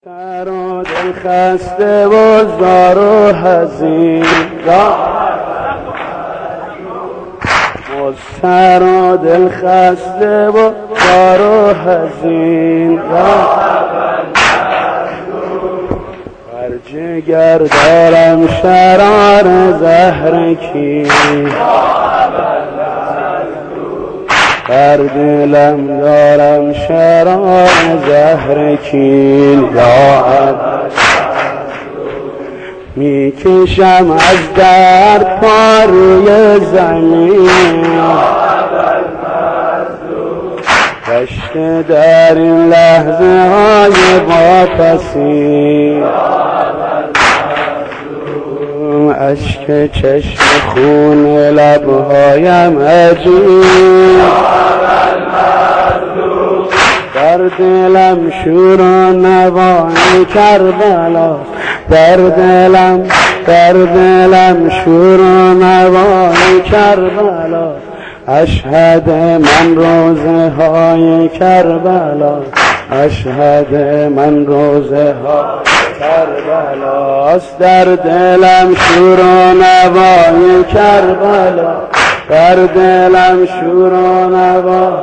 سر و دل خسته و زار و حزین سر و دل خسته و زار و حزین بر جگر دارم شرار زهر کی بر دلم دارم شرار زهر کیل میکشم از درد پا روی زمین گشته در این لحظه های واپسی اشک چشم خون لبهایم عجیب در دلم شور و نوای کربلا در دلم شور و نوای کربلا اشهد من روزه های کربلا اشهد من روزه های کربلاست در دلم شور و نوای کربلا در دلم شور و نوای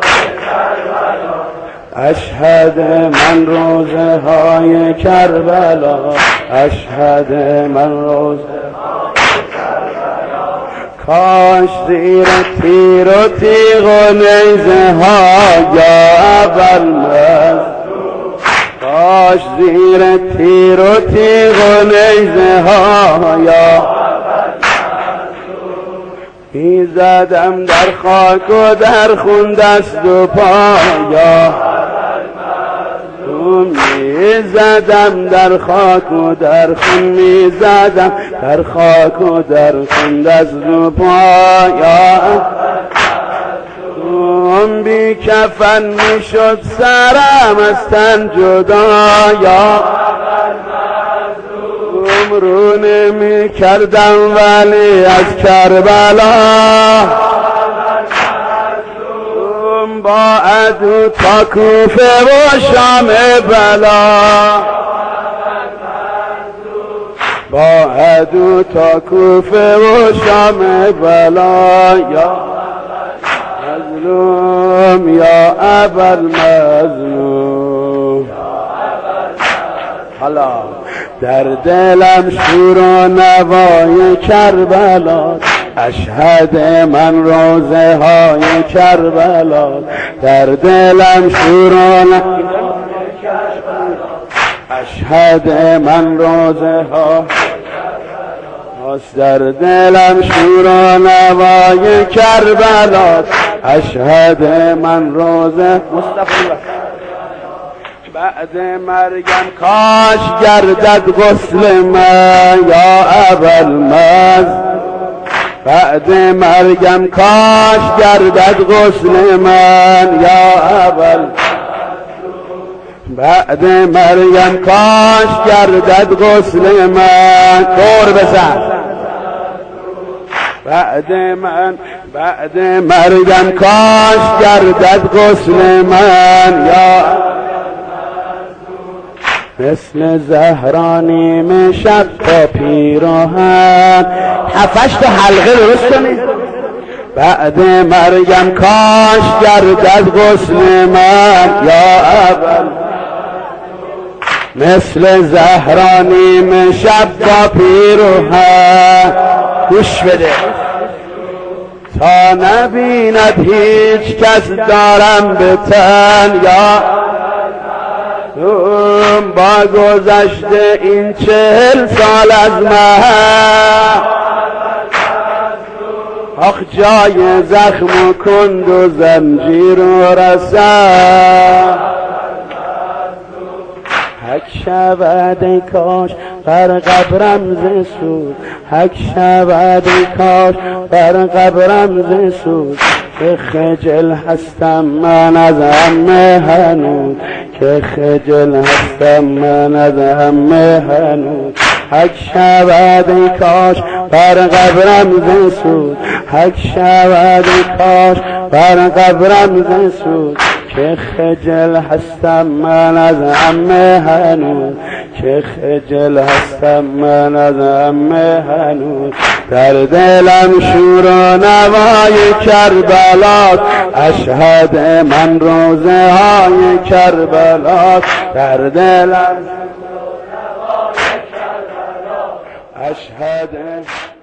اشهد من روزه های کربلا اشهد من روزه های کربلا کاش زیر تیر و تیغ و نیزه ها یا ابوالمظلوم کاش زیر تیر و تیغ و نیزه ها یا میزدم در خاک و در خون دست و پا یا میزدم در خاک و در خون میزدم در خاک و در خون دست و پا یا بی کفن میشد سرم از تن جدا یا رو نمی کردم ولی از کربلا با عدو تا کوفه و شام بلا با عدو تا کوفه و شام بلا یا مظلوم یا ابوالمظلوم حالا در دلم شور و نوای کربلا اشهد من روزه های کربلا در دلم شور و نوای کربلا اشهد من روزه ها در دلم شور و نوای کربلا اشهد من روزه بعد مرگم کاش گردد غسل من یا ابوالمظلوم بعد مرگم کاش گردد غسل من یا ابوالمظلوم بعد مرگم کاش گردد غسل من دور بزن بعد مرگم کاش گردد غسل من یا مثل زهرانی شب تا پیراهن هفتش تا حلقه درست کنید بعد مرگم کاش گردد غسل من یا اول مثل زهرانی شب تا پیراهن گوش بده تا نبیند هیچ کس دارم به تن یا با گذشته این 40 سال از من آخ جای زخم و کند و زنجیر و رسن حک شود ای کاش بر قبرم ز سود حک شود ای کاش بر قبرم ز سود که خجل هستم من از همه هنوز که خجل هستم من از همه هنوز حک شود ای کاش بر قبرم ز سود حک شود ای کاش بر قبرم ز سود که خجل هستم من از عمه هنوز، که خجل هستم من از عمه هنوز. در دلم شور و نوای کربلاست، اشهد من روزه های کربلاست. در دلم شور و نوای کربلاست، اشهد